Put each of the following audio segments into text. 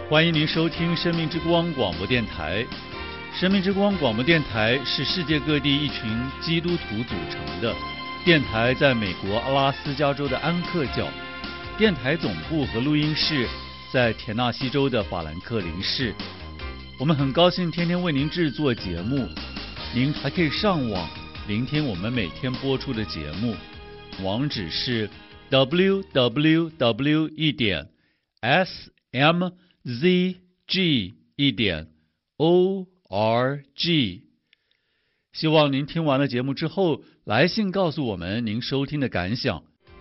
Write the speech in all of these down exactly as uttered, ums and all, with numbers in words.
欢迎您收听生命之光广播电台。生命之光广播电台是世界各地一群基督徒组成的电台，在美国阿拉斯加州的安克角，电台总部和录音室在田纳西州的法兰克林市。我们很高兴天天为您制作节目，您还可以上网聆听我们每天播出的节目，网址是 double-u double-u double-u 一点 s m z g 一点 o r g。 希望您听完了节目之后来信告诉我们您收听的感想。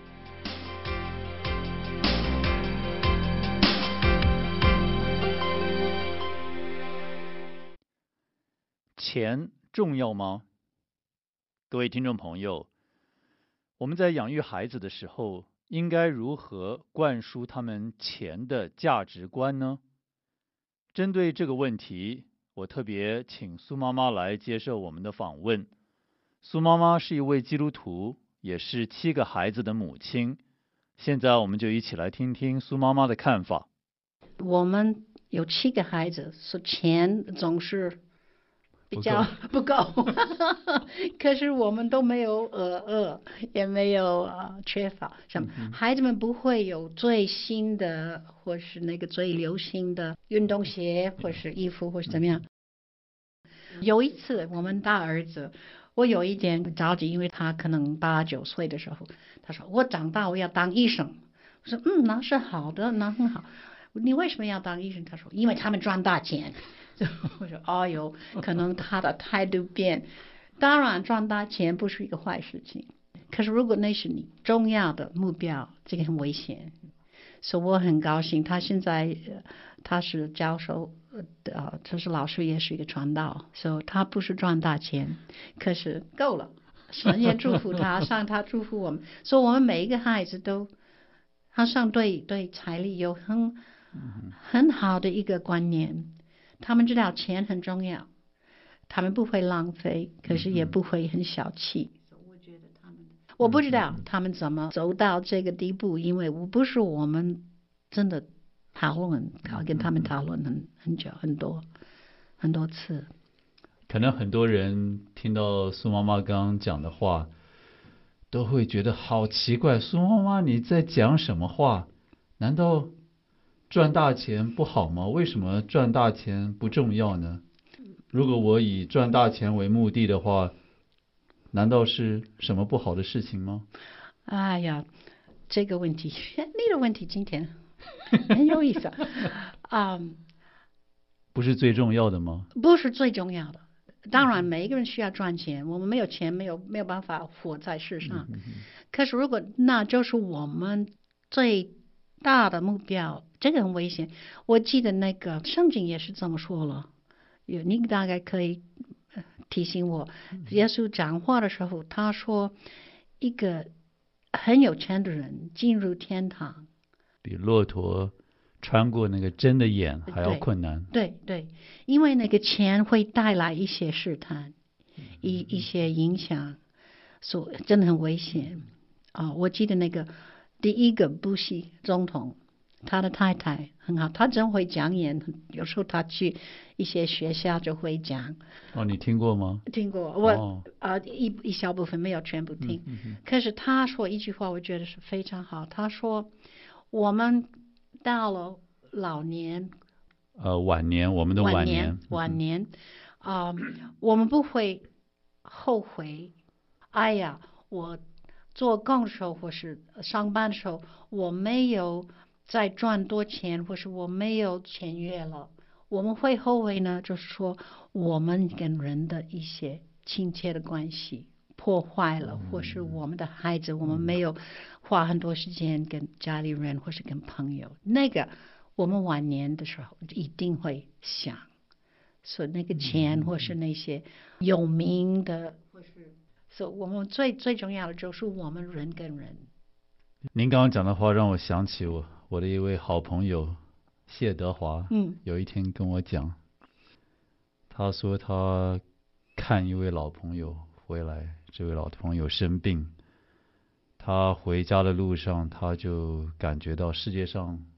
钱重要吗？各位听众朋友，我们在养育孩子的时候，应该如何灌输他们钱的价值观呢？针对这个问题，我特别请苏妈妈来接受我们的访问。苏妈妈是一位基督徒，也是七个孩子的母亲。现在我们就一起来听听苏妈妈的看法。 我们有七个孩子，所以钱总是比较不够，可是我们都没有呃饿，也没有呃缺乏。什么、嗯、孩子们不会有最新的或是那个最流行的运动鞋或是衣服或是怎么样。嗯、有一次我们大儿子，我有一点着急，因为他可能八九岁的时候，他说我长大我要当医生。我说嗯，那是好的，那很好。你为什么要当医生？他说因为他们赚大钱。我说哦哟，可能他的态度变。当然赚大钱不是一个坏事情，可是如果那是你重要的目标，这个很危险。所以我很高兴他现在他是教授，呃，他是老师也是一个传道，所以他不是赚大钱，可是够了，神也祝福他，上他祝福我们。所以我们每一个孩子都好像对对财力有很很好的一个观念，他们知道钱很重要，他们不会浪费，可是也不会很小气。嗯、我觉得他们，我不知道他们怎么走到这个地步，因为我不是我们真的讨论，跟他们讨论很很久很多很多次。 可能很多人听到苏妈妈刚刚讲的话，都会觉得好奇怪，苏妈妈你在讲什么话？难道赚大钱不好吗？为什么赚大钱不重要呢？如果我以赚大钱为目的的话，难道是什么不好的事情吗？ 哎呀，这个问题，你的问题今天很有意思啊。um, 不是最重要的吗？ 不是最重要的。当然每一个人需要赚钱，我们没有钱没有没有办法活在世上。嗯、可是如果那就是我们最大的目标，这个很危险。我记得那个圣经也是这么说了，你大概可以提醒我。耶稣讲话的时候，他说一个很有钱的人进入天堂， 比骆驼穿过那个针的眼还要困难。 对 对, 对，因为那个钱会带来一些试探，一一些影响，所以真的很危险啊、呃！我记得那个第一个布希总统，他的太太很好，他真会讲演，有时候他去一些学校就会讲。 哦，你听过吗？ 听过，我、哦呃、一一小部分，没有全部听。嗯嗯、可是他说一句话，我觉得是非常好。他说，我们到了老年， 呃，晚年，我们的晚年， 晚年，啊、嗯呃，我们不会后悔。哎呀，我做工的时候或是上班的时候，我没有再赚多钱，或是我没有签约了，我们会后悔呢？就是说，我们跟人的一些亲切的关系破坏了，或是我们的孩子，我们没有花很多时间跟家里人或是跟朋友，那个我们晚年的时候一定会想，所以那个钱或是那些有名的，或是所以我们最最重要的就是我们人跟人。 您刚刚讲的话让我想起我我的一位好朋友谢德华，嗯，有一天跟我讲，他说他看一位老朋友回来，这位老朋友生病，他回家的路上他就感觉到世界上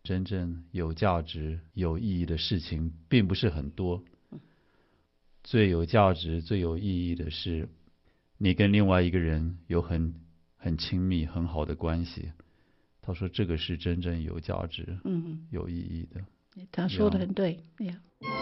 真正有价值、有意义的事情并不是很多。最有价值、最有意义的是，你跟另外一个人有很很亲密、很好的关系。他说这个是真正有价值、 嗯， 有意义的。 他说的很对呀。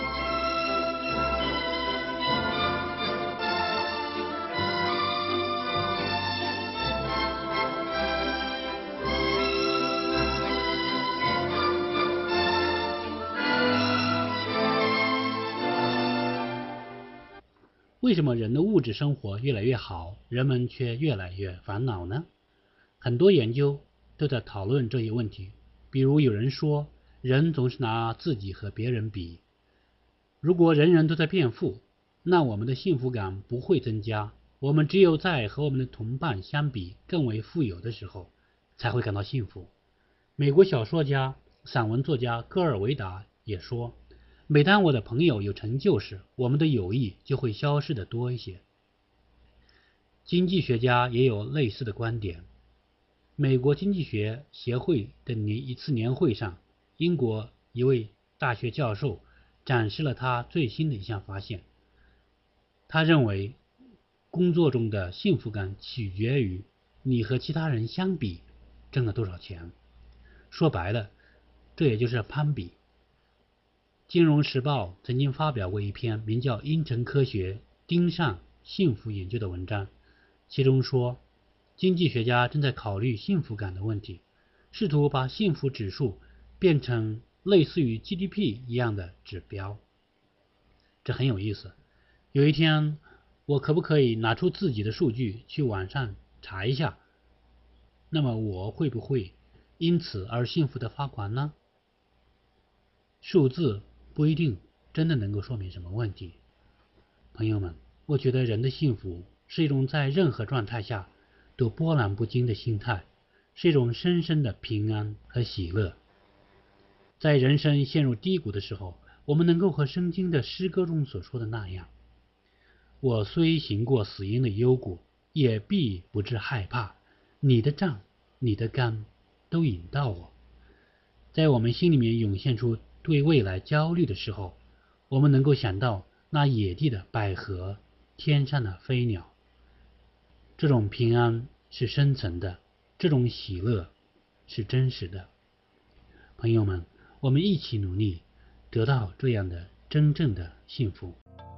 为什么人的物质生活越来越好，人们却越来越烦恼呢？很多研究都在讨论这一问题。比如有人说，人总是拿自己和别人比。如果人人都在变富，那我们的幸福感不会增加。我们只有在和我们的同伴相比更为富有的时候，才会感到幸福。美国小说家、散文作家戈尔维达也说，每当我的朋友有成就时，我们的友谊就会消失的多一些。经济学家也有类似的观点。美国经济学协会的一次年会上，英国一位大学教授展示了他最新的一项发现。他认为，工作中的幸福感取决于你和其他人相比挣了多少钱。说白了，这也就是攀比。金融时报曾经发表过一篇名叫《因城科学盯上幸福研究》的文章，其中说，经济学家正在考虑幸福感的问题，试图把幸福指数变成类似于 G D P 一样的指标。这很有意思。有一天，我可不可以拿出自己的数据去网上查一下？那么我会不会因此而幸福的发狂呢？数字不一定真的能够说明什么问题。朋友们，我觉得人的幸福是一种在任何状态下都波澜不惊的心态，是一种深深的平安和喜乐。在人生陷入低谷的时候，我们能够和圣经的诗歌中所说的那样，我虽行过死荫的幽谷，也必不致害怕，你的杖你的竿都引导我。在我们心里面涌现出对未来焦虑的时候，我们能够想到那野地的百合，天上的飞鸟。这种平安是深层的，这种喜乐是真实的。朋友们，我们一起努力，得到这样的真正的幸福。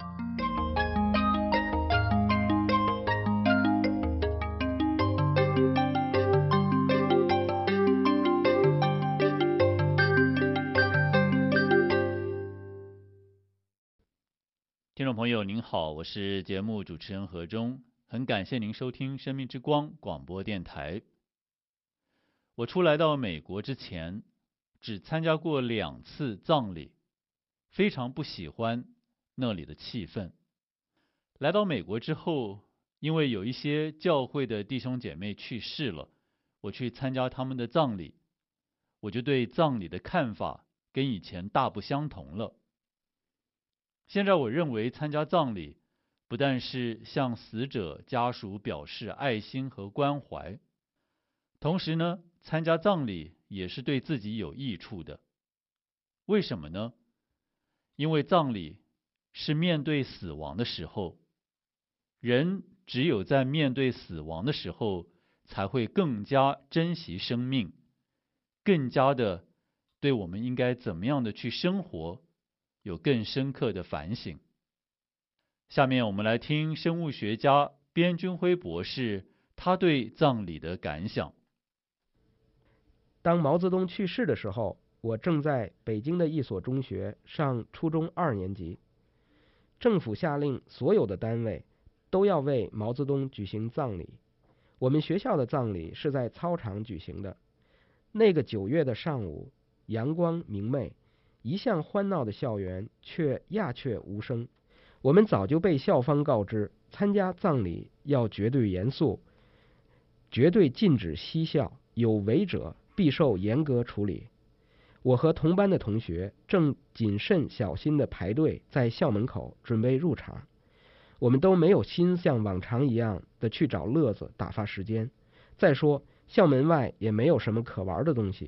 听众朋友您好，我是节目主持人何忠，很感谢您收听生命之光广播电台。我初来到美国之前，只参加过两次葬礼，非常不喜欢那里的气氛。来到美国之后，因为有一些教会的弟兄姐妹去世了，我去参加他们的葬礼，我就对葬礼的看法跟以前大不相同了。现在我认为参加葬礼不但是向死者家属表示爱心和关怀，同时呢，参加葬礼也是对自己有益处的。为什么呢？因为葬礼是面对死亡的时候，人只有在面对死亡的时候，才会更加珍惜生命，更加的对我们应该怎么样的去生活有更深刻的反省。下面我们来听生物学家边军辉博士他对葬礼的感想。 当毛泽东去世的时候，我正在北京的一所中学上初中二年级。政府下令所有的单位都要为毛泽东举行葬礼。我们学校的葬礼是在操场举行的。那个九月的上午，阳光明媚，一向欢闹的校园却鸦雀无声。我们早就被校方告知，参加葬礼要绝对严肃，绝对禁止嬉笑，有违者必受严格处理。我和同班的同学正谨慎小心地排队在校门口准备入场。我们都没有心像往常一样的去找乐子打发时间。再说校门外也没有什么可玩的东西，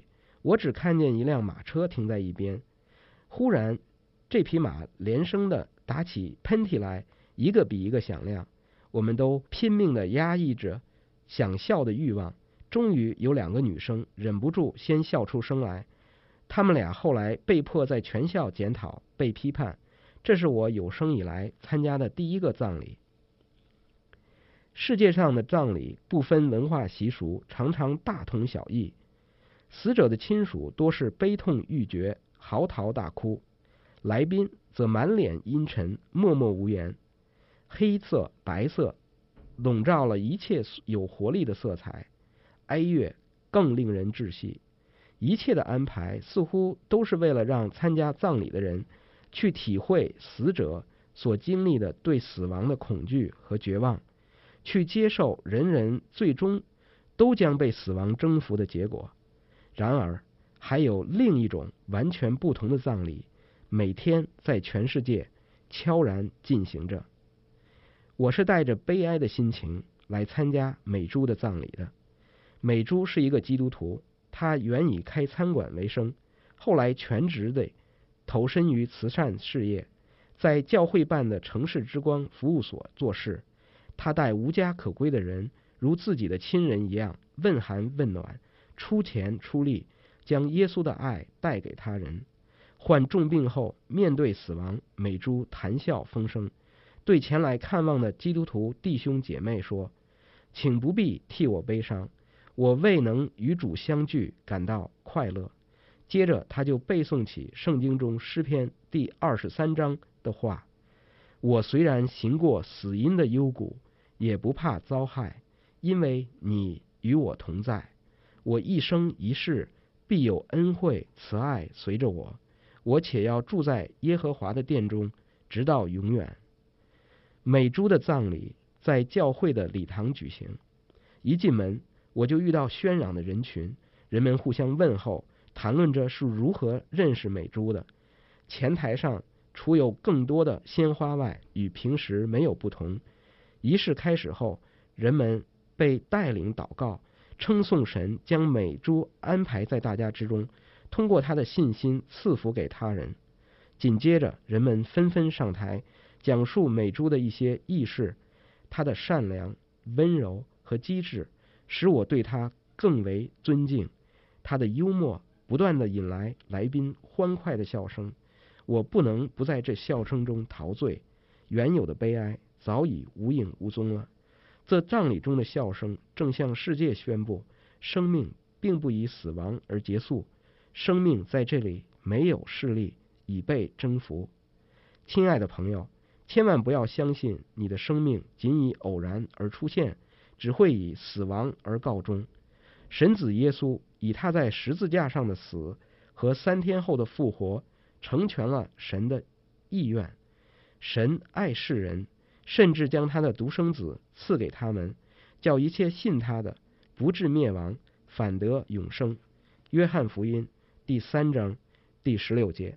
我只看见一辆马车停在一边。忽然，这匹马连声的打起喷嚏来，一个比一个响亮。我们都拼命的压抑着想笑的欲望。终于有两个女生忍不住先笑出声来。她们俩后来被迫在全校检讨，被批判。这是我有生以来参加的第一个葬礼。世界上的葬礼不分文化习俗，常常大同小异。死者的亲属多是悲痛欲绝，嚎啕大哭，来宾则满脸阴沉，默默无言。黑色、白色笼罩了一切有活力的色彩，哀乐更令人窒息。一切的安排似乎都是为了让参加葬礼的人去体会死者所经历的对死亡的恐惧和绝望，去接受人人最终都将被死亡征服的结果。然而，还有另一种完全不同的葬礼，每天在全世界悄然进行着。我是带着悲哀的心情来参加美珠的葬礼的。美珠是一个基督徒，她原以开餐馆为生，后来全职地投身于慈善事业，在教会办的城市之光服务所做事。她待无家可归的人如自己的亲人一样，问寒问暖，出钱出力，将耶稣的爱带给他人。患重病后，面对死亡，美珠谈笑风生，对前来看望的基督徒弟兄姐妹说：请不必替我悲伤，我未能与主相聚感到快乐。接着他就背诵起圣经中诗篇第二十三章的话：我虽然行过死荫的幽谷，也不怕遭害，因为你与我同在。我一生一世必有恩惠慈爱随着我，我且要住在耶和华的殿中，直到永远。美珠的葬礼在教会的礼堂举行，一进门我就遇到喧嚷的人群，人们互相问候，谈论着是如何认识美珠的。前台上除有更多的鲜花外，与平时没有不同。仪式开始后，人们被带领祷告，称颂神将美珠安排在大家之中，通过她的信心赐福给他人。紧接着，人们纷纷上台讲述美珠的一些轶事，她的善良、温柔和机智使我对她更为尊敬。她的幽默不断地引来来宾欢快的笑声，我不能不在这笑声中陶醉。原有的悲哀早已无影无踪了。这葬礼中的笑声正向世界宣布，生命并不以死亡而结束，生命在这里没有势力，已被征服。亲爱的朋友，千万不要相信你的生命仅以偶然而出现，只会以死亡而告终。神子耶稣以他在十字架上的死和三天后的复活，成全了神的意愿。神爱世人，甚至将他的独生子赐给他们，叫一切信他的不至灭亡，反得永生。约翰福音第三章第十六节。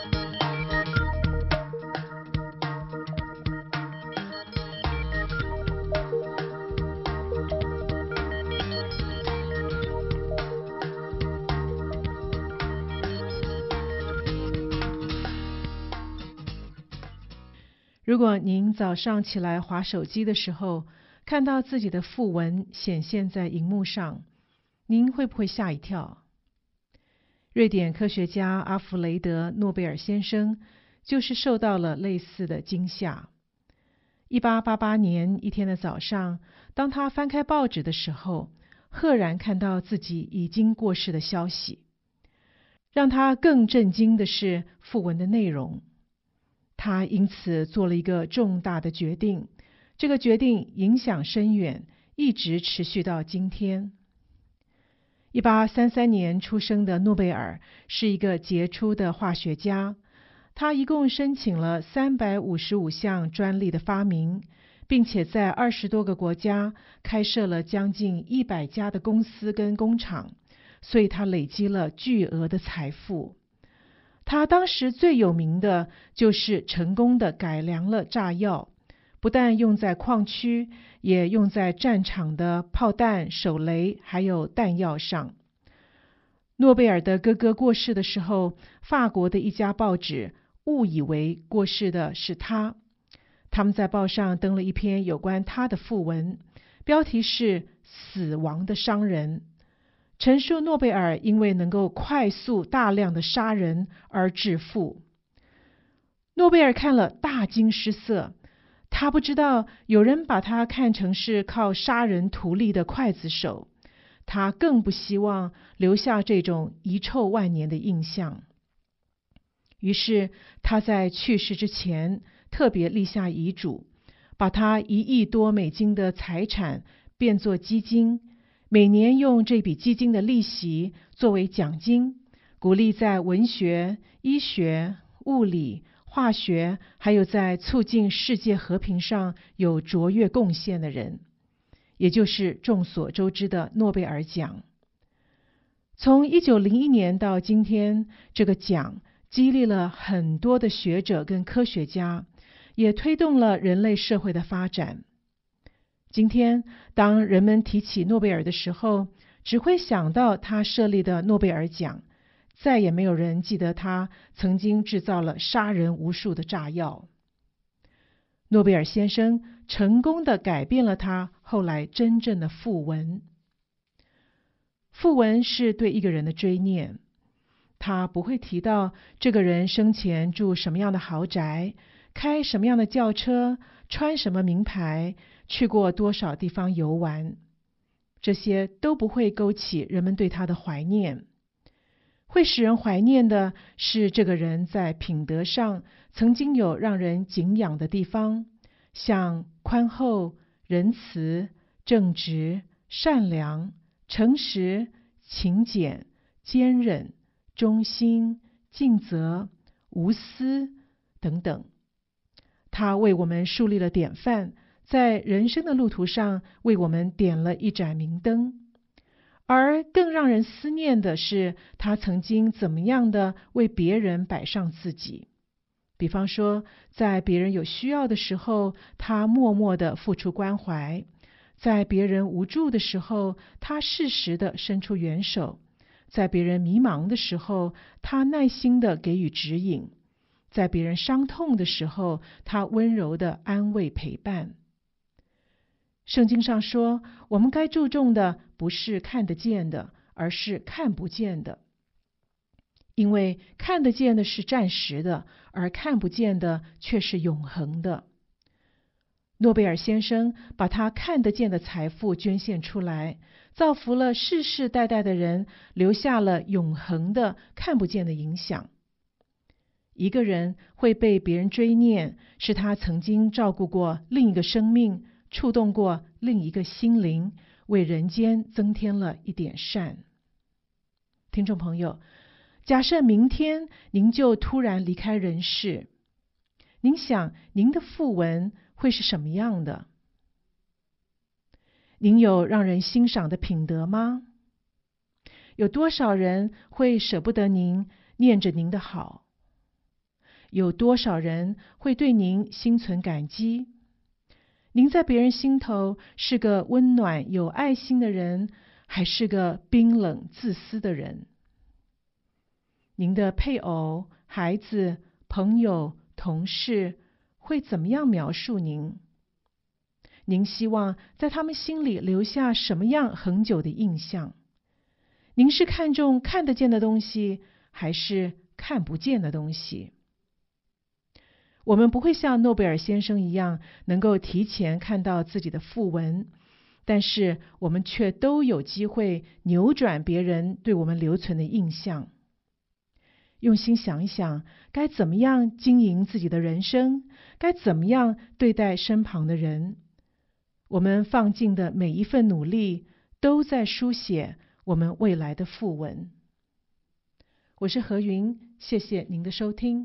如果您早上起来滑手机的时候，看到自己的讣文显现在荧幕上，您会不会吓一跳？瑞典科学家阿弗雷德·诺贝尔先生就是受到了类似的惊吓。一八八八年一天的早上，当他翻开报纸的时候，赫然看到自己已经过世的消息。让他更震惊的是讣文的内容。他因此做了一个重大的决定，这个决定影响深远，一直持续到今天。一八三三年出生的诺贝尔是一个杰出的化学家，他一共申请了三百五十五项专利的发明，并且在二十多个国家开设了将近一百家的公司跟工厂，所以他累积了巨额的财富。他当时最有名的就是成功的改良了炸药，不但用在矿区，也用在战场的炮弹、手雷还有弹药上。 诺贝尔的哥哥过世的时候，法国的一家报纸误以为过世的是他。他们在报上登了一篇有关他的讣文，标题是“死亡的商人”，陈述诺贝尔因为能够快速大量的杀人而致富。诺贝尔看了大惊失色，他不知道有人把他看成是靠杀人图利的刽子手，他更不希望留下这种遗臭万年的印象。于是他在去世之前特别立下遗嘱，把他一亿多美金的财产变作基金，每年用这笔基金的利息作为奖金，鼓励在文学、医学、物理、化学，还有在促进世界和平上有卓越贡献的人，也就是众所周知的诺贝尔奖。从一九零一年到今天，这个奖激励了很多的学者跟科学家，也推动了人类社会的发展。今天，当人们提起诺贝尔的时候，只会想到他设立的诺贝尔奖，再也没有人记得他曾经制造了杀人无数的炸药。诺贝尔先生成功地改变了他后来真正的讣文。讣文是对一个人的追念，他不会提到这个人生前住什么样的豪宅，开什么样的轿车，穿什么名牌，去过多少地方游玩，这些都不会勾起人们对他的怀念。会使人怀念的是这个人在品德上曾经有让人敬仰的地方，像宽厚、仁慈、正直、善良、诚实、勤俭、坚忍、忠心、尽责、无私等等。他为我们树立了典范，在人生的路途上为我们点了一盏明灯。而更让人思念的是，他曾经怎么样的为别人摆上自己。比方说，在别人有需要的时候，他默默的付出关怀；在别人无助的时候，他适时的伸出援手；在别人迷茫的时候，他耐心的给予指引；在别人伤痛的时候，他温柔的安慰陪伴。圣经上说，我们该注重的不是看得见的，而是看不见的。因为看得见的是暂时的，而看不见的却是永恒的。诺贝尔先生把他看得见的财富捐献出来，造福了世世代代的人，留下了永恒的看不见的影响。一个人会被别人追念，是他曾经照顾过另一个生命，触动过另一个心灵，为人间增添了一点善。听众朋友，假设明天您就突然离开人世，您想您的讣文会是什么样的？您有让人欣赏的品德吗？有多少人会舍不得您，念着您的好？有多少人会对您心存感激？您在别人心头是个温暖有爱心的人，还是个冰冷自私的人？您的配偶、孩子、朋友、同事会怎么样描述您？您希望在他们心里留下什么样恒久的印象？您是看重看得见的东西，还是看不见的东西？我们不会像诺贝尔先生一样能够提前看到自己的讣文，但是我们却都有机会扭转别人对我们留存的印象。用心想一想，该怎么样经营自己的人生，该怎么样对待身旁的人。我们放尽的每一份努力，都在书写我们未来的讣文。我是何云，谢谢您的收听。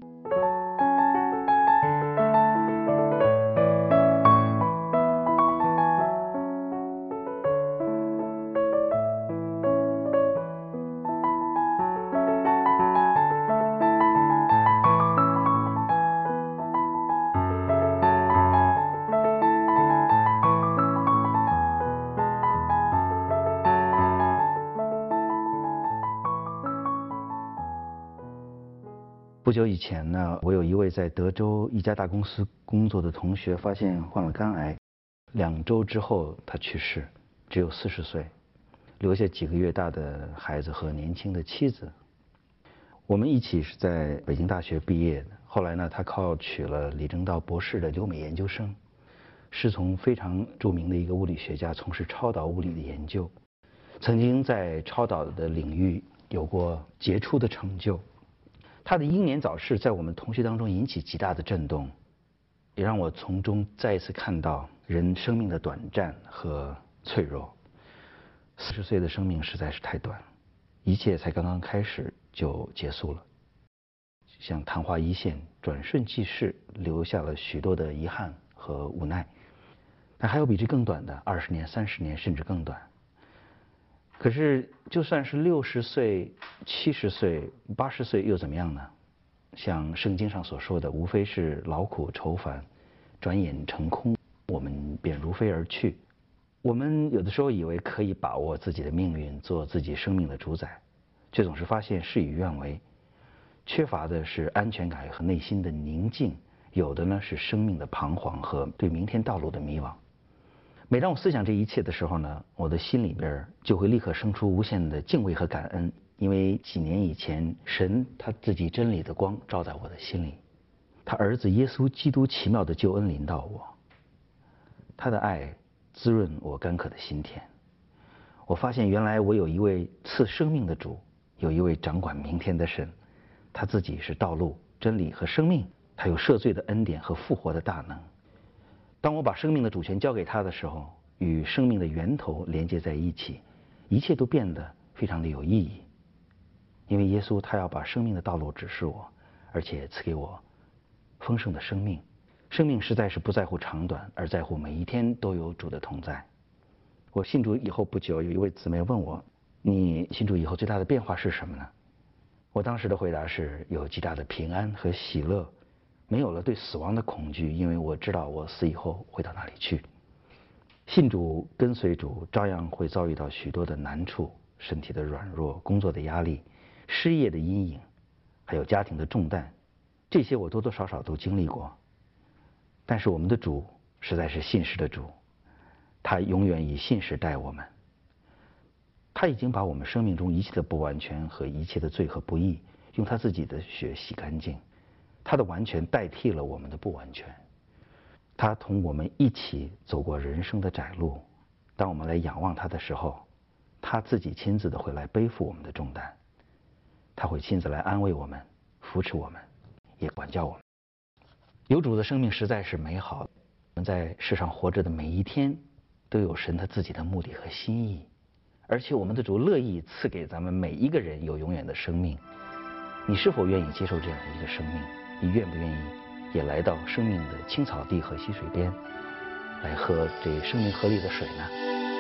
不久以前呢，我有一位在德州一家大公司工作的同学，发现患了肝癌，两周之后他去世，只有四十岁，留下几个月大的孩子和年轻的妻子。我们一起是在北京大学毕业的，后来呢，他考取了李政道博士的留美研究生，师从非常著名的一个物理学家，从事超导物理的研究，曾经在超导的领域有过杰出的成就。他的英年早逝在我们同学当中引起极大的震动，也让我从中再一次看到人生命的短暂和脆弱。四十岁的生命实在是太短，一切才刚刚开始就结束了，像昙花一现，转瞬即逝，留下了许多的遗憾和无奈。但还有比这更短的，二十年、三十年，甚至更短。可是，就算是六十岁、七十岁、八十岁又怎么样呢？像圣经上所说的，无非是劳苦愁烦，转眼成空，我们便如飞而去。我们有的时候以为可以把握自己的命运，做自己生命的主宰，却总是发现事与愿违。缺乏的是安全感和内心的宁静，有的呢是生命的彷徨和对明天道路的迷惘。每当我思想这一切的时候呢，我的心里边就会立刻生出无限的敬畏和感恩，因为几年以前，神他自己真理的光照在我的心里，他儿子耶稣基督奇妙的救恩临到我，他的爱滋润我干渴的心田。我发现原来我有一位赐生命的主，有一位掌管明天的神，他自己是道路、真理和生命，他有赦罪的恩典和复活的大能。当我把生命的主权交给他的时候，与生命的源头连接在一起，一切都变得非常的有意义。因为耶稣他要把生命的道路指示我，而且赐给我丰盛的生命。生命实在是不在乎长短，而在乎每一天都有主的同在。我信主以后不久，有一位姊妹问我，你信主以后最大的变化是什么呢？我当时的回答是，有极大的平安和喜乐，没有了对死亡的恐惧，因为我知道我死以后会到哪里去。信主跟随主照样会遭遇到许多的难处，身体的软弱，工作的压力，失业的阴影，还有家庭的重担，这些我多多少少都经历过。但是我们的主实在是信实的主，他永远以信实待我们。他已经把我们生命中一切的不完全和一切的罪和不义，用他自己的血洗干净。他的完全代替了我们的不完全，他同我们一起走过人生的窄路。当我们来仰望他的时候，他自己亲自的会来背负我们的重担，他会亲自来安慰我们，扶持我们，也管教我们。有主的生命实在是美好，我们在世上活着的每一天都有神他自己的目的和心意，而且我们的主乐意赐给咱们每一个人有永远的生命。你是否愿意接受这样一个生命？你愿不愿意也来到生命的青草地和溪水边，来喝这生命河里的水呢？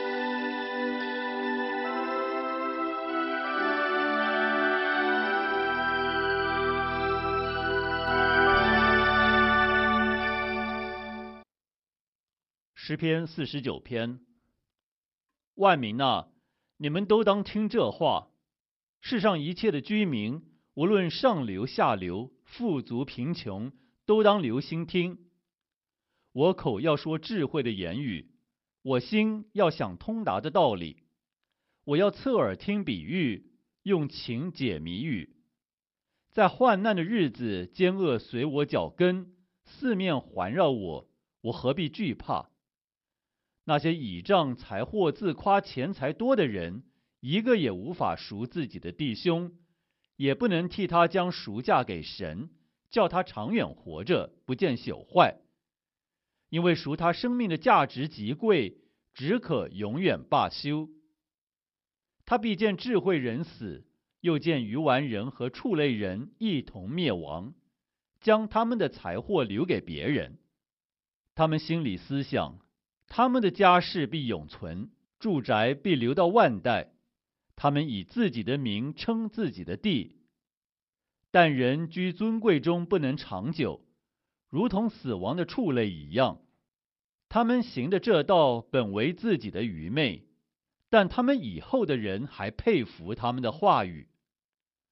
诗篇四十九篇，万民啊，你们都当听这话，世上一切的居民，无论上流下流，富足贫穷，都当留心听。我口要说智慧的言语，我心要想通达的道理。我要侧耳听比喻，用情解谜语。在患难的日子，奸恶随我脚跟，四面环绕我，我何必惧怕？那些倚仗财货自夸钱财多的人，一个也无法赎自己的弟兄，也不能替他将赎价给神，叫他长远活着，不见朽坏。因为赎他生命的价值极贵，只可永远罢休。他必见智慧人死，又见愚顽人和畜类人一同灭亡，将他们的财货留给别人。他们心里思想，他们的家世必永存，住宅必留到万代。他们以自己的名称自己的地，但人居尊贵中不能长久，如同死亡的畜类一样。他们行的这道本为自己的愚昧，但他们以后的人还佩服他们的话语。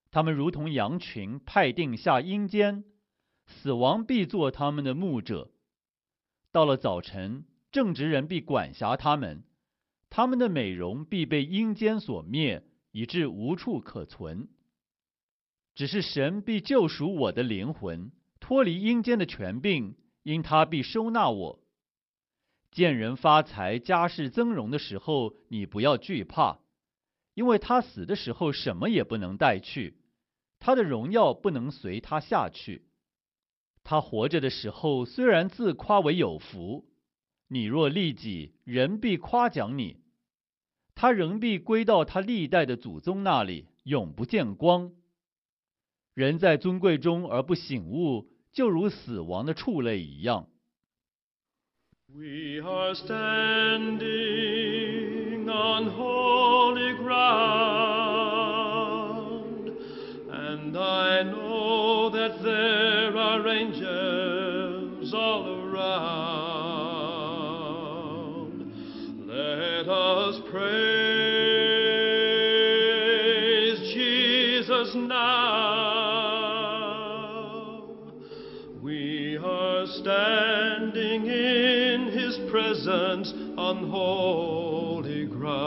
他们如同羊群派定下阴间，死亡必做他们的牧者。到了早晨，正直人必管辖他们，他们的美容必被阴间所灭，以致无处可存。只是神必救赎我的灵魂，脱离阴间的权柄，因他必收纳我。见人发财、家世增荣的时候，你不要惧怕，因为他死的时候什么也不能带去，他的荣耀不能随他下去。他活着的时候，虽然自夸为有福，你若利己，人必夸奖你，他仍必归到他历代的祖宗那里，永不见光。人在尊贵中而不醒悟，就如死亡的畜类一样。 We are standing on holy ground, and I know that there are angels all around. Let us praise Jesus now. We are standing in His presence on holy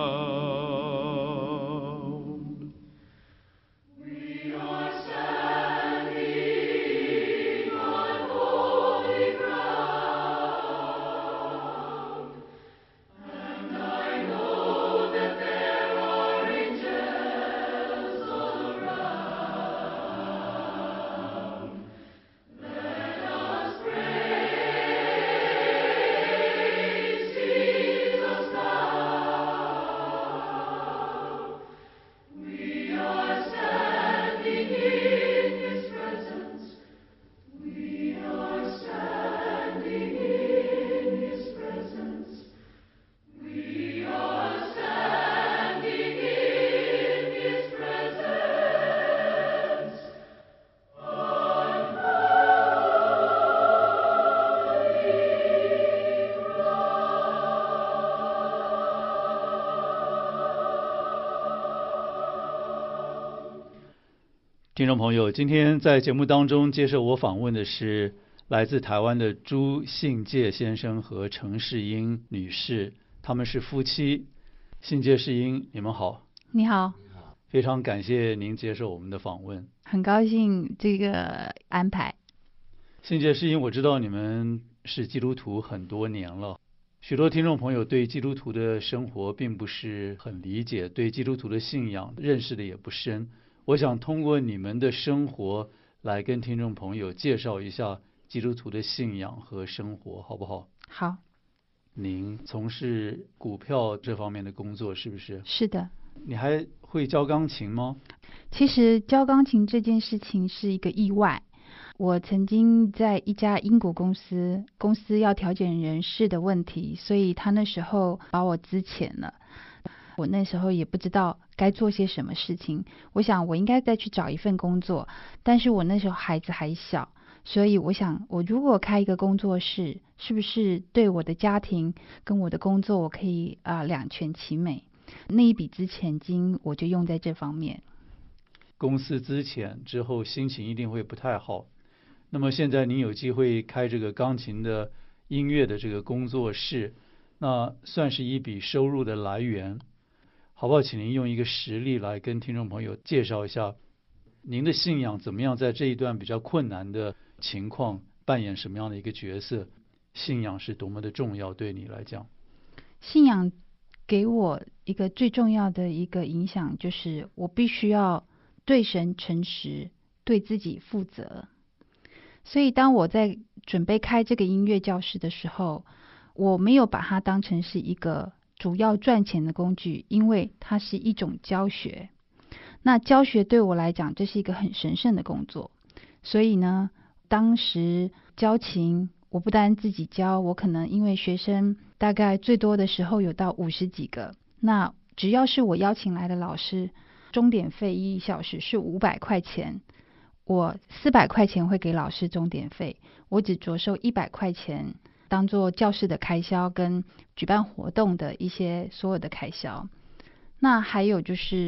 ground. We are standing on holy ground, and I know that there are angels all around. Let us praise Jesus now. We are standing in His presence. We are standing in His presence. We are standing in His presence on holy ground. 听众朋友，今天在节目当中接受我访问的是来自台湾的朱信介先生和陈世英女士，他们是夫妻。信介、世英，你们好。 你好， 非常感谢您接受我们的访问。 很高兴这个安排。 信介、世英，我知道你们是基督徒很多年了，许多听众朋友对基督徒的生活并不是很理解，对基督徒的信仰认识的也不深。我想通过你们的生活来跟听众朋友介绍一下基督徒的信仰和生活，好不好？ 好。 您从事股票这方面的工作是不是？ 是的。 你还会教钢琴吗？ 其实教钢琴这件事情是一个意外。我曾经在一家英国公司，公司要调整人事的问题，所以他那时候把我资遣了。我那时候也不知道该做些什么事情，我想我应该再去找一份工作，但是我那时候孩子还小，所以我想我如果开一个工作室，是不是对我的家庭跟我的工作我可以啊、呃、两全其美，那一笔资遣金我就用在这方面。 公司资遣之后心情一定会不太好，那么现在您有机会开这个钢琴的音乐的这个工作室，那算是一笔收入的来源，好不好？请您用一个实例来跟听众朋友介绍一下您的信仰怎么样在这一段比较困难的情况扮演什么样的一个角色，信仰是多么的重要对你来讲。 信仰给我一个最重要的一个影响，就是我必须要对神诚实，对自己负责。所以当我在准备开这个音乐教室的时候，我没有把它当成是一个主要赚钱的工具，因为它是一种教学。那教学对我来讲，这是一个很神圣的工作。所以呢，当时教琴，我不单自己教，我可能因为学生大概最多的时候有到五十几个，那只要是我邀请来的老师，钟点费一小时是五百块钱，我四百块钱会给老师钟点费，我只着收一百块钱当做教室的开销跟举办活动的一些所有的开销。那还有就是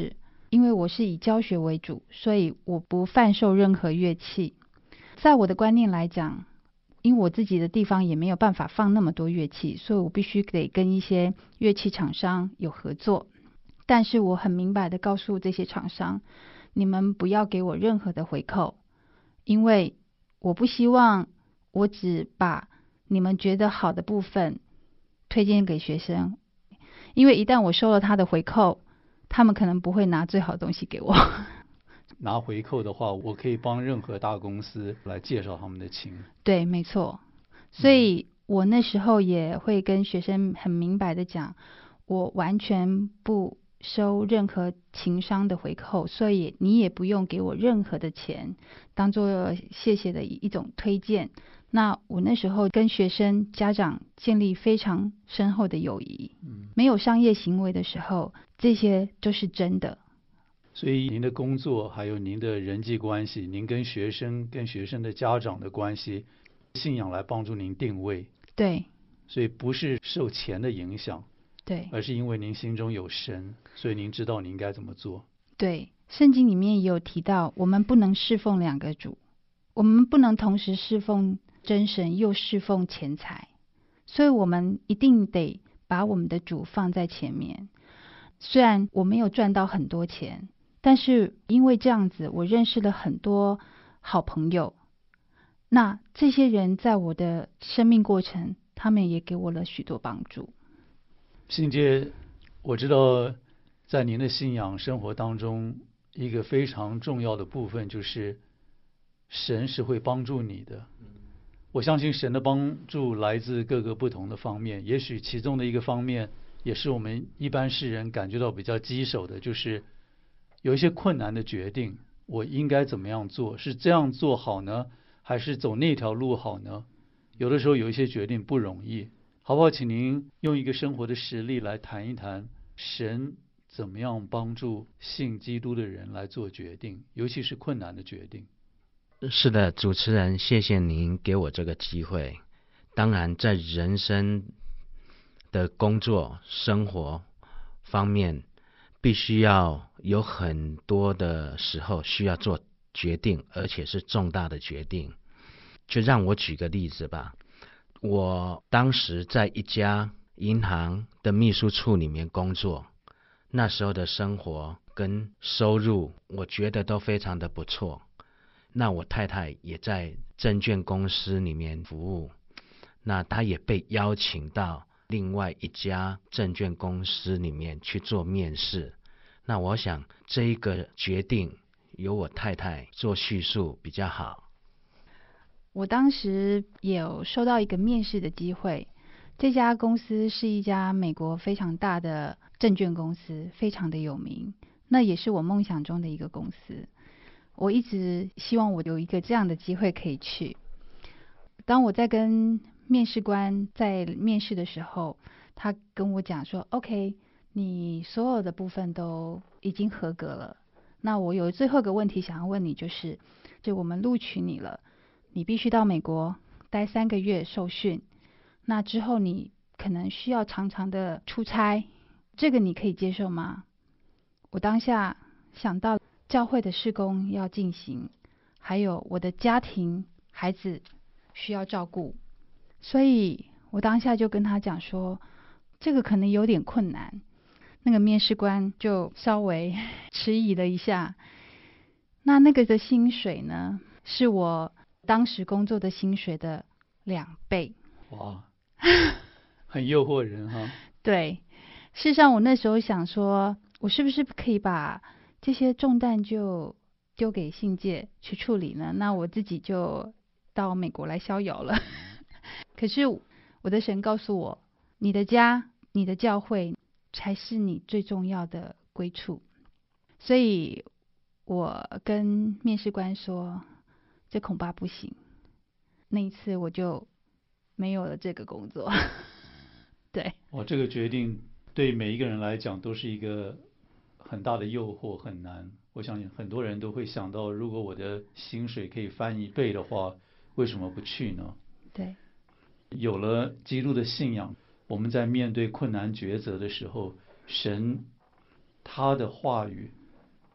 因为我是以教学为主，所以我不贩售任何乐器。在我的观念来讲，因为我自己的地方也没有办法放那么多乐器，所以我必须得跟一些乐器厂商有合作。但是我很明白的告诉这些厂商，你们不要给我任何的回扣，因为我不希望我只把你们觉得好的部分推荐给学生，因为一旦我收了他的回扣，他们可能不会拿最好的东西给我。 拿回扣的话，我可以帮任何大公司来介绍他们的琴。 对，没错。所以我那时候也会跟学生很明白的讲，我完全不收任何琴商的回扣，所以你也不用给我任何的钱，当做谢谢的一种推荐。那我那时候跟学生家长建立非常深厚的友谊，嗯，没有商业行为的时候，这些都是真的。 所以您的工作还有您的人际关系，您跟学生跟学生的家长的关系，信仰来帮助您定位。 对， 所以不是受钱的影响， 对， 而是因为您心中有神，所以您知道您应该怎么做。 对，圣经里面也有提到，我们不能侍奉两个主，我们不能同时侍奉真神又侍奉钱财，所以我们一定得把我们的主放在前面。虽然我没有赚到很多钱，但是因为这样子，我认识了很多好朋友。那这些人在我的生命过程，他们也给我了许多帮助。 信姐，我知道在您的信仰生活当中，一个非常重要的部分就是神是会帮助你的。我相信神的帮助来自各个不同的方面，也许其中的一个方面也是我们一般世人感觉到比较棘手的，就是有一些困难的决定，我应该怎么样做？是这样做好呢，还是走那条路好呢？有的时候有一些决定不容易，好不好？请您用一个生活的实例来谈一谈，神怎么样帮助信基督的人来做决定，尤其是困难的决定。 是的，主持人，谢谢您给我这个机会。当然，在人生的工作、生活方面，必须要有很多的时候需要做决定，而且是重大的决定。就让我举个例子吧。我当时在一家银行的秘书处里面工作，那时候的生活跟收入，我觉得都非常的不错。那我太太也在证券公司里面服务，那她也被邀请到另外一家证券公司里面去做面试。那我想这一个决定由我太太做叙述比较好。 我当时有收到一个面试的机会，这家公司是一家美国非常大的证券公司，非常的有名，那也是我梦想中的一个公司。我一直希望我有一个这样的机会可以去。当我在跟面试官在面试的时候，他跟我讲说 OK， 你所有的部分都已经合格了，那我有最后一个问题想要问你，就是就我们录取你了，你必须到美国待三个月受训，那之后你可能需要常常的出差，这个你可以接受吗？我当下想到教会的事工要进行，还有我的家庭孩子需要照顾，所以我当下就跟他讲说，这个可能有点困难。那个面试官就稍微迟疑了一下，那那个的薪水呢，是我当时工作的薪水的两倍。 哇，很诱惑人哈。 对，事实上我那时候想说，我是不是可以把这些重担就丢给信介去处理呢？那我自己就到美国来逍遥了。可是我的神告诉我，你的家、你的教会才是你最重要的归处。所以我跟面试官说，这恐怕不行。那一次我就没有了这个工作。对， 哇，这个决定对每一个人来讲都是一个很大的诱惑，很难。我相信很多人都会想到，如果我的薪水可以翻一倍的话，为什么不去呢？ 对， 有了基督的信仰，我们在面对困难抉择的时候，神他的话语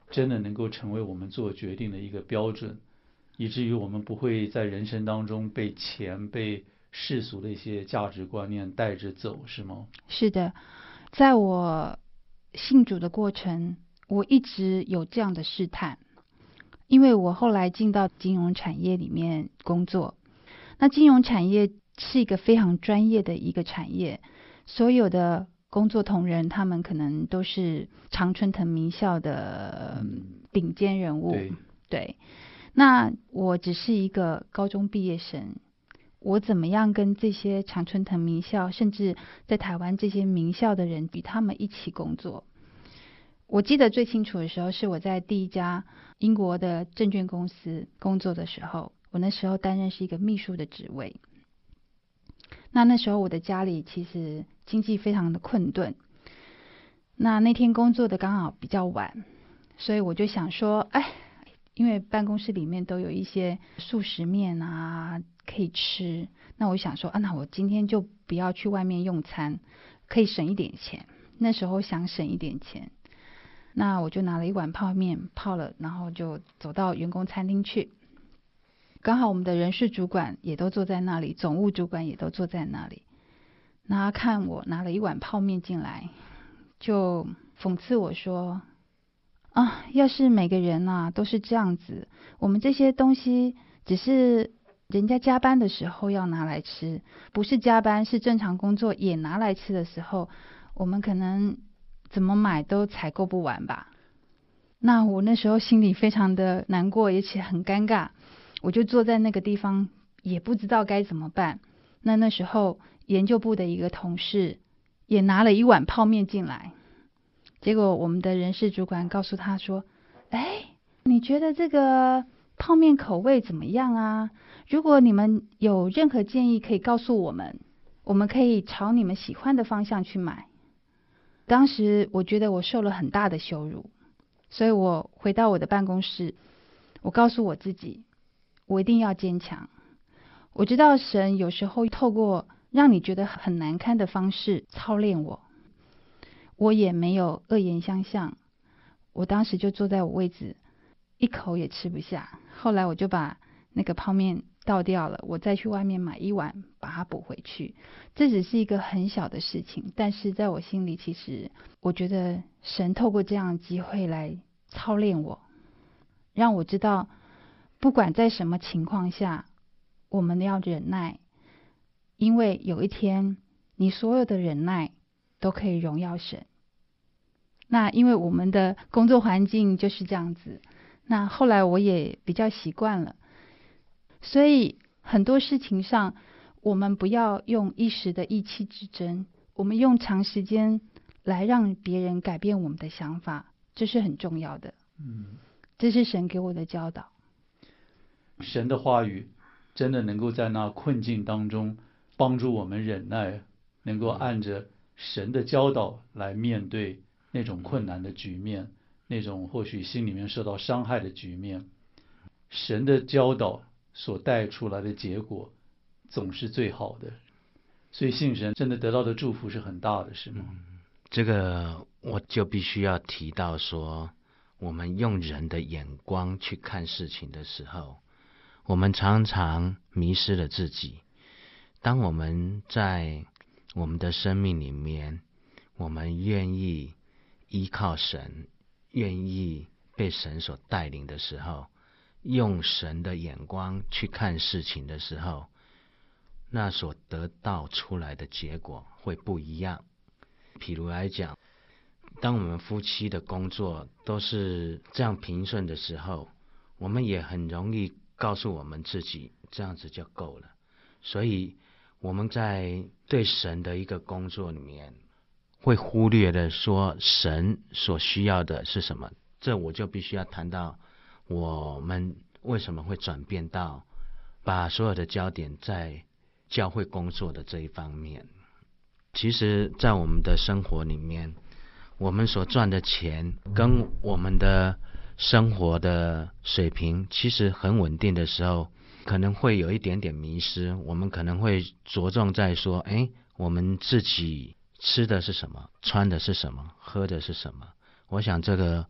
真的能够成为我们做决定的一个标准，以至于我们不会在人生当中被钱、被世俗的一些价值观念带着走，是吗？ 是的，在我信主的过程，我一直有这样的试探，因为我后来进到金融产业里面工作，那金融产业是一个非常专业的一个产业，所有的工作同仁他们可能都是常春藤名校的顶尖人物， 对对，那我只是一个高中毕业生，我怎么样跟这些常春藤名校，甚至在台湾这些名校的人与他们一起工作？我记得最清楚的时候是我在第一家英国的证券公司工作的时候，我那时候担任是一个秘书的职位。那那时候我的家里其实经济非常的困顿，那那天工作的刚好比较晚，所以我就想说，哎，因为办公室里面都有一些速食面啊可以吃，那我想说啊，那我今天就不要去外面用餐，可以省一点钱。那时候想省一点钱，那我就拿了一碗泡面泡了，然后就走到员工餐厅去。刚好我们的人事主管也都坐在那里，总务主管也都坐在那里。那他看我拿了一碗泡面进来，就讽刺我说，啊，要是每个人啊都是这样子，我们这些东西只是人家加班的时候要拿来吃，不是加班是正常工作也拿来吃的时候，我们可能怎么买都采购不完吧。那我那时候心里非常的难过，而且很尴尬，我就坐在那个地方也不知道该怎么办。那那时候研究部的一个同事也拿了一碗泡面进来，结果我们的人事主管告诉他说，哎，你觉得这个泡面口味怎么样啊？如果你们有任何建议可以告诉我们，我们可以朝你们喜欢的方向去买。当时我觉得我受了很大的羞辱，所以我回到我的办公室，我告诉我自己，我一定要坚强。我知道神有时候透过让你觉得很难堪的方式操练我，我也没有恶言相向。我当时就坐在我位置，一口也吃不下。后来我就把那个泡面倒掉了，我再去外面买一碗把它补回去。这只是一个很小的事情，但是在我心里，其实我觉得神透过这样的机会来操练我，让我知道不管在什么情况下，我们要忍耐，因为有一天你所有的忍耐都可以荣耀神。那因为我们的工作环境就是这样子，那后来我也比较习惯了，所以很多事情上我们不要用一时的意气之争，我们用长时间来让别人改变我们的想法，这是很重要的。 嗯， 这是神给我的教导。 神的话语真的能够在那困境当中帮助我们忍耐，能够按着神的教导来面对那种困难的局面，那种或许心里面受到伤害的局面。神的教导所带出来的结果总是最好的，所以信神真的得到的祝福是很大的，是吗？ 嗯，这个我就必须要提到说，我们用人的眼光去看事情的时候，我们常常迷失了自己。当我们在我们的生命里面，我们愿意依靠神，愿意被神所带领的时候，用神的眼光去看事情的时候，那所得到出来的结果会不一样。譬如来讲，当我们夫妻的工作都是这样平顺的时候，我们也很容易告诉我们自己这样子就够了。所以我们在对神的一个工作里面，会忽略了说神所需要的是什么。这我就必须要谈到我们为什么会转变到把所有的焦点在教会工作的这一方面。其实在我们的生活里面，我们所赚的钱跟我们的生活的水平其实很稳定的时候，可能会有一点点迷失。我们可能会着重在说，哎，我们自己吃的是什么，穿的是什么，喝的是什么。我想这个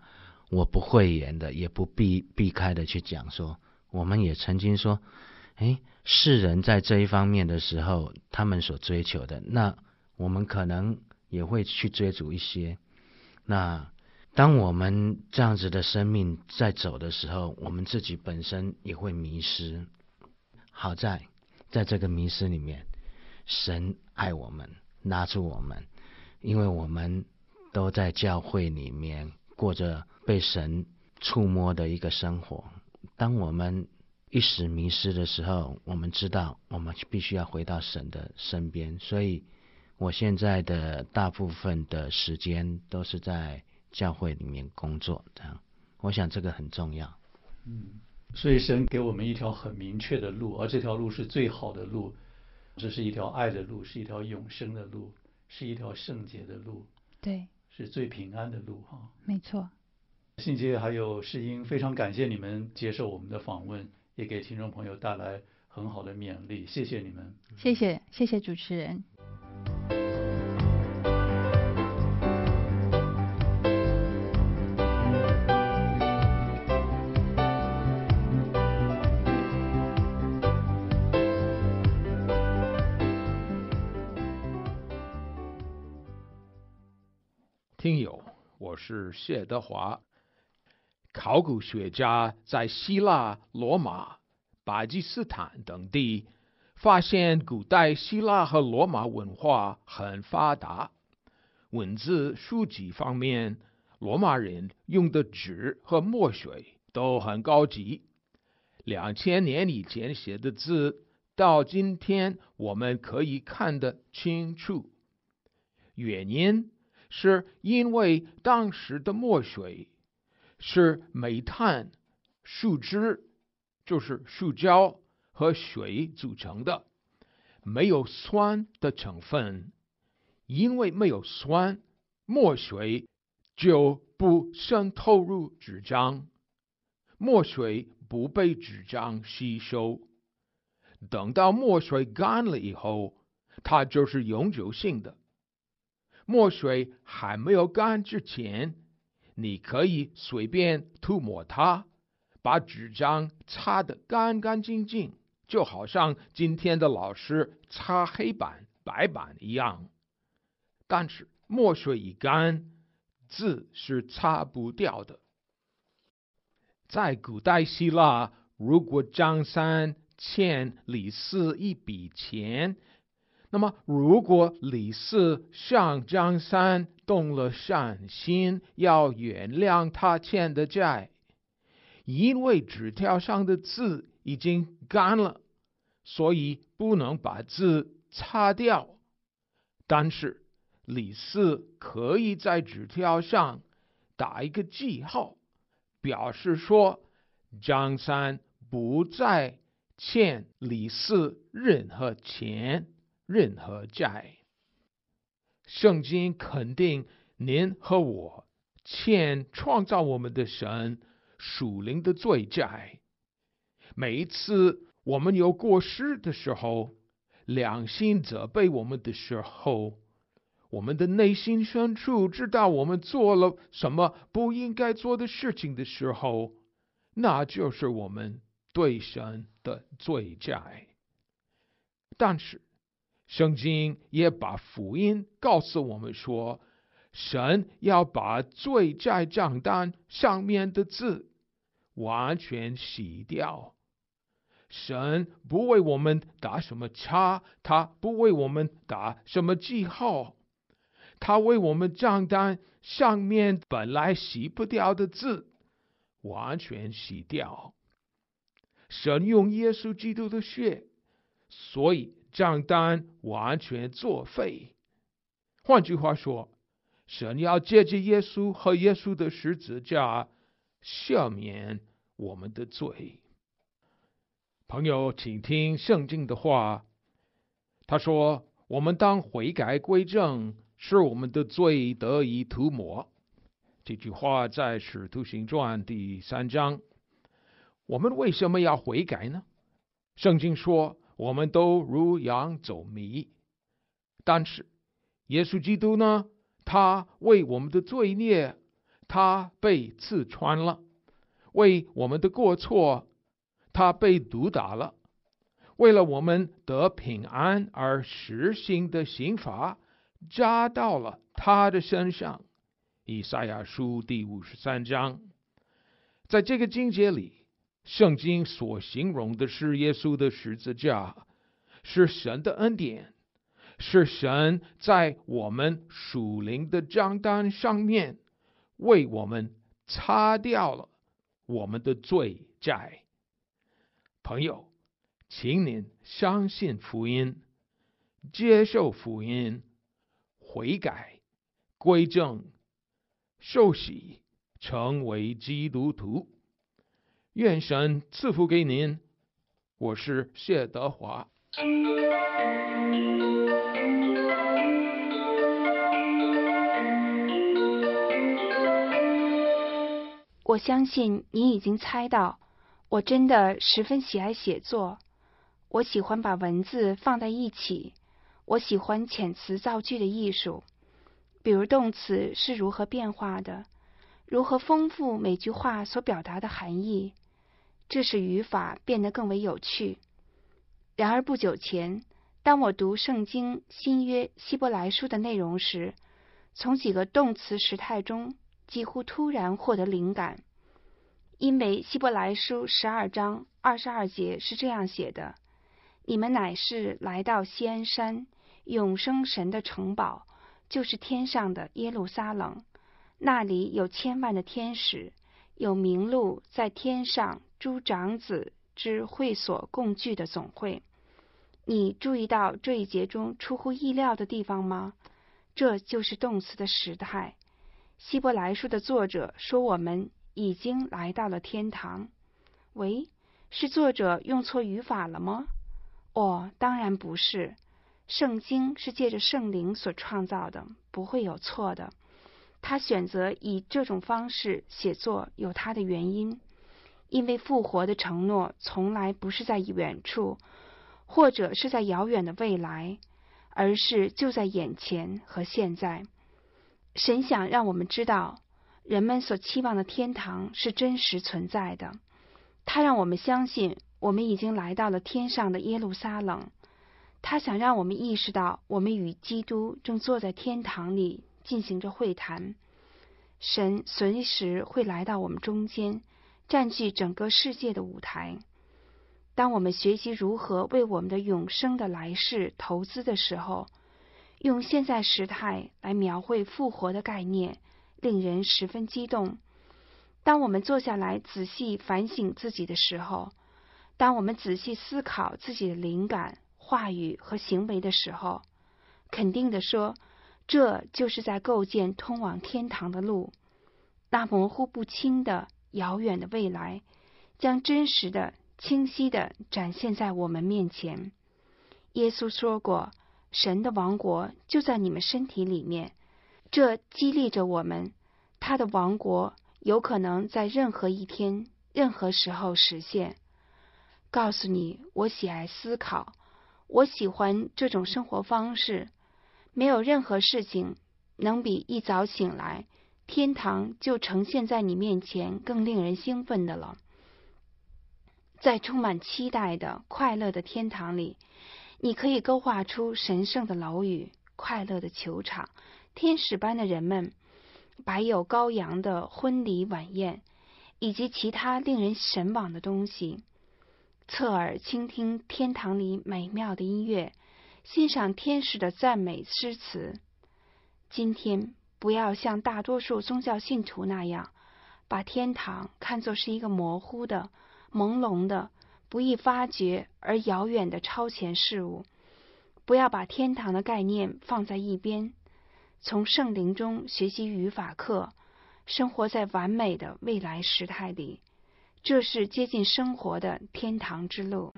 我不讳言的，也不避避开的去讲说，我们也曾经说，诶，世人在这一方面的时候，他们所追求的，那我们可能也会去追逐一些。那当我们这样子的生命在走的时候，我们自己本身也会迷失。好在在这个迷失里面，神爱我们，拉住我们，因为我们都在教会里面过着被神触摸的一个生活。当我们一时迷失的时候，我们知道我们必须要回到神的身边，所以我现在的大部分的时间都是在教会里面工作，这样我想这个很重要。 嗯，所以神给我们一条很明确的路，而这条路是最好的路，这是一条爱的路，是一条永生的路，是一条圣洁的路， 对， 是最平安的路哈。 没错。 信杰还有世英，非常感谢你们接受我们的访问，也给听众朋友带来很好的勉励，谢谢你们。 谢谢，谢谢主持人。 听友，我是谢德华。考古学家在希腊、罗马、巴基斯坦等地发现，古代希腊和罗马文化很发达。文字、书籍方面，罗马人用的纸和墨水都很高级。两千年以前写的字，到今天我们可以看得清楚。原因是因为当时的墨水是煤炭、树枝，就是树胶和水组成的，没有酸的成分。因为没有酸，墨水就不渗透入纸张，墨水不被纸张吸收。等到墨水干了以后，它就是永久性的。墨水还没有干之前，你可以随便涂抹它，把纸张擦得干干净净，就好像今天的老师擦黑板、白板一样。但是墨水一干，字是擦不掉的。在古代希腊，如果张三欠李四一笔钱，那么如果李四向张三动了善心，要原谅他欠的债，因为纸条上的字已经干了，所以不能把字擦掉。但是李四可以在纸条上打一个记号，表示说张三不再欠李四任何钱、任何债。圣经肯定您和我欠创造我们的神属灵的罪债。每一次我们有过失的时候，良心责备我们的时候，我们的内心深处知道我们做了什么不应该做的事情的时候，那就是我们对神的罪债。但是圣经也把福音告诉我们说，神要把罪债账单上面的字完全洗掉。神不为我们打什么叉，他不为我们打什么记号，他为我们账单上面本来洗不掉的字完全洗掉。神用耶稣基督的血，所以账单完全作废。换句话说，神要借着耶稣和耶稣的十字架赦免我们的罪。朋友，请听圣经的话，他说，我们当悔改归正，使我们的罪得以涂抹。这句话在使徒行传第三章。我们为什么要悔改呢？圣经说我们都如羊走迷，但是耶稣基督呢，他为我们的罪孽他被刺穿了；为我们的过错，他被毒打了。为了我们得平安而实行的刑罚，加到了他的身上。以赛亚书第五十三章。在这个经节里，圣经所形容的是耶稣的十字架，是神的恩典，是神在我们属灵的账单上面为我们擦掉了我们的罪债。朋友，请您相信福音，接受福音，悔改、归正、受洗，成为基督徒。愿神赐福给您。我是谢德华。 我相信你已经猜到，我真的十分喜爱写作。我喜欢把文字放在一起，我喜欢遣词造句的艺术，比如动词是如何变化的，如何丰富每句话所表达的含义，这使语法变得更为有趣。然而不久前，当我读圣经新约希伯来书的内容时，从几个动词时态中几乎突然获得灵感，因为希伯来书十二章二十二节是这样写的：你们乃是来到锡安山，永生神的城堡，就是天上的耶路撒冷，那里有千万的天使，有名录在天上诸长子之会所共聚的总会。你注意到这一节中出乎意料的地方吗？这就是动词的时态。希伯来书的作者说我们已经来到了天堂。喂，是作者用错语法了吗？哦，当然不是。圣经是借着圣灵所创造的，不会有错的。他选择以这种方式写作有他的原因，因为复活的承诺从来不是在远处，或者是在遥远的未来，而是就在眼前和现在。神想让我们知道，人们所期望的天堂是真实存在的。他让我们相信，我们已经来到了天上的耶路撒冷。他想让我们意识到，我们与基督正坐在天堂里进行着会谈。神随时会来到我们中间，占据整个世界的舞台。当我们学习如何为我们的永生的来世投资的时候，用现在时态来描绘复活的概念，令人十分激动。当我们坐下来仔细反省自己的时候，当我们仔细思考自己的灵感、话语和行为的时候，肯定地说，这就是在构建通往天堂的路。那模糊不清的遥远的未来，将真实的、清晰的展现在我们面前。耶稣说过，神的王国就在你们身体里面，这激励着我们，他的王国有可能在任何一天、任何时候实现。告诉你，我喜爱思考，我喜欢这种生活方式。没有任何事情能比一早醒来，天堂就呈现在你面前更令人兴奋的了。在充满期待的快乐的天堂里，你可以勾画出神圣的楼宇、快乐的球场、天使般的人们、摆有羔羊的婚礼晚宴，以及其他令人神往的东西。侧耳倾听天堂里美妙的音乐，欣赏天使的赞美诗词。今天不要像大多数宗教信徒那样，把天堂看作是一个模糊的、朦胧的、不易发掘而遥远的超前事物。不要把天堂的概念放在一边，从圣灵中学习语法课，生活在完美的未来时态里。这是接近生活的天堂之路。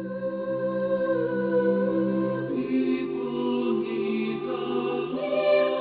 你不你的你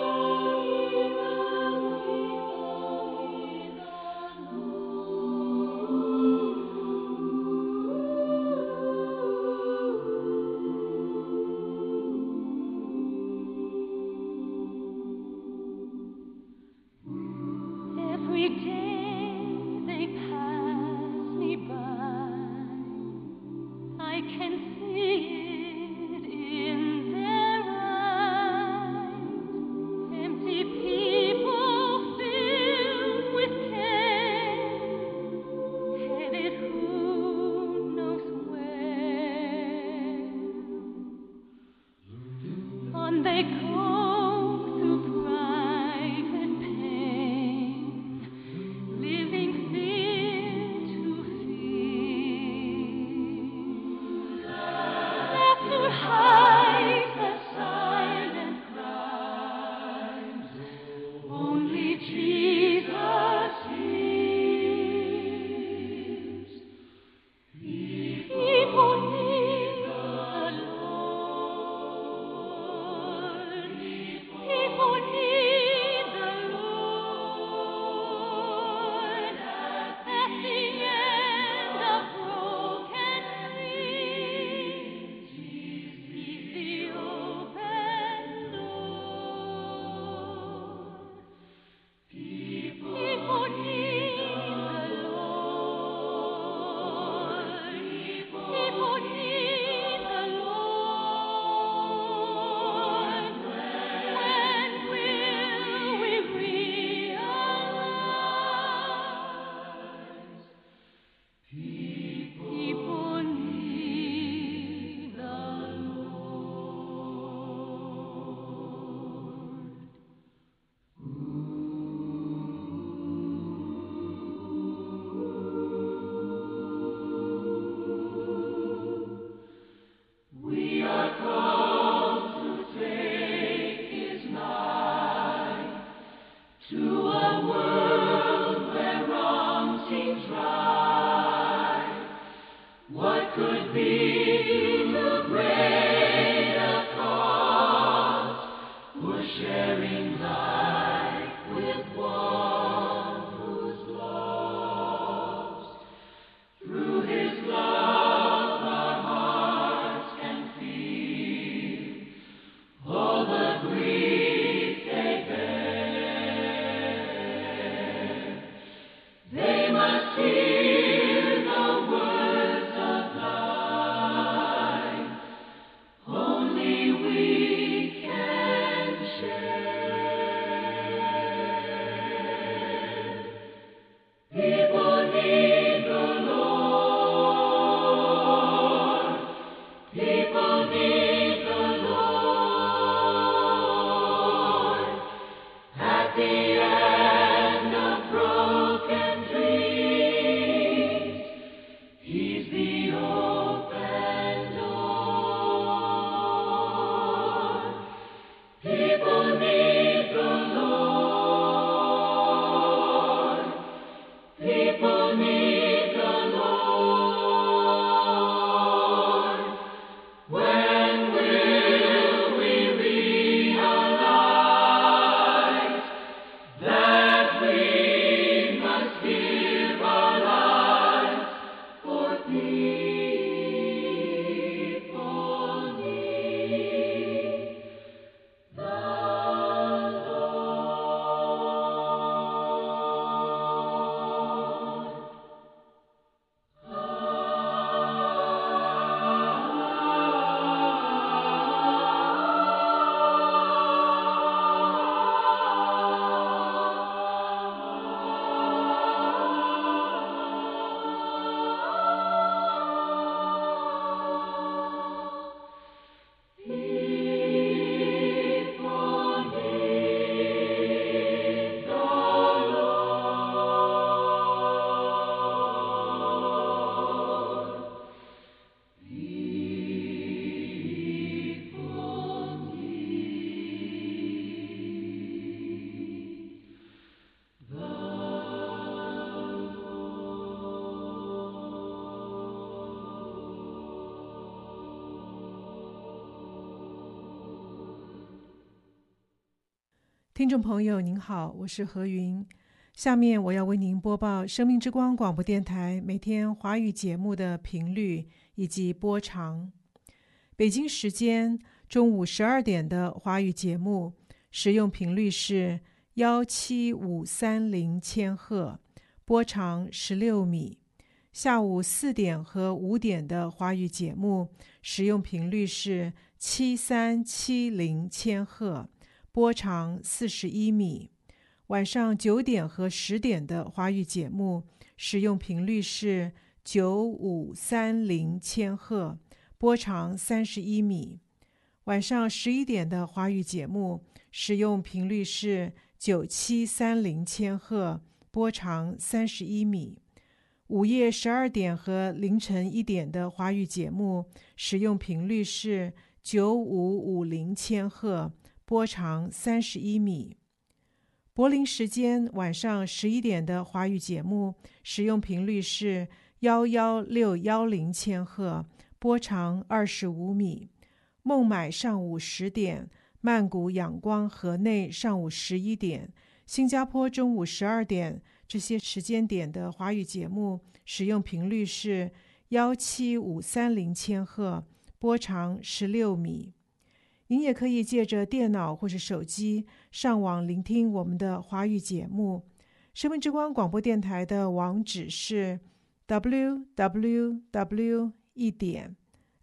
sharing life with one who's lost. Through his love our hearts can feel all the grief they bear. They must hear the words of life only we can share. People need the Lord. People need the Lord. At the end of broken dreams, He's the open door. People need the Lord. People need the Lord. When will we realize that we must give our lives for people need the 听众朋友您好，我是何云。下面我要为您播报生命之光广播电台每天华语节目的频率以及播长。北京时间中午十二点的华语节目使用频率是一七五三零千赫，波长十六米。下午四点和五点的华语节目使用频率是七三七零千赫，波长四十一米。晚上九点和十点的华语节目使用频率是九五三零千赫，波长三十一米。晚上十一点的华语节目使用频率是九七三零千赫，波长三十一米。午夜十二点和凌晨一点的华语节目使用频率是九五五零千赫，波长三十一米。柏林时间晚上十一点的华语节目使用频率是一一六一零千赫，波长二十五米。孟买上午十点，曼谷仰光河内上午十一点，新加坡中午十二点，这些时间点的华语节目使用频率是一七五三零千赫，波长十六米。您也可以借着电脑或是手机上网聆听我们的华语节目。生命之光广播电台的网址是 double-u double-u double-u 一点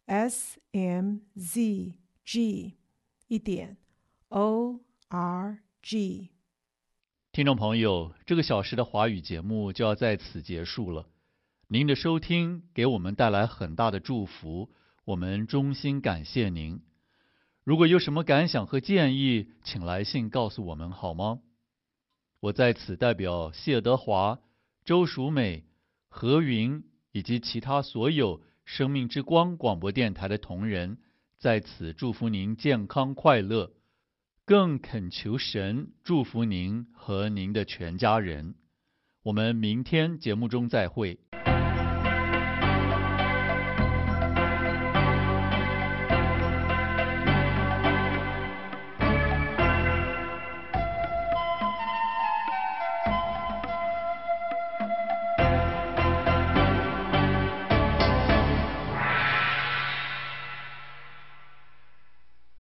s m z g 一点 o r g。 听众朋友，这个小时的华语节目就要在此结束了。您的收听给我们带来很大的祝福，我们衷心感谢您。如果有什么感想和建议，请来信告诉我们好吗？我在此代表谢德华、周淑美、何云以及其他所有生命之光广播电台的同仁，在此祝福您健康快乐，更恳求神祝福您和您的全家人。我们明天节目中再会。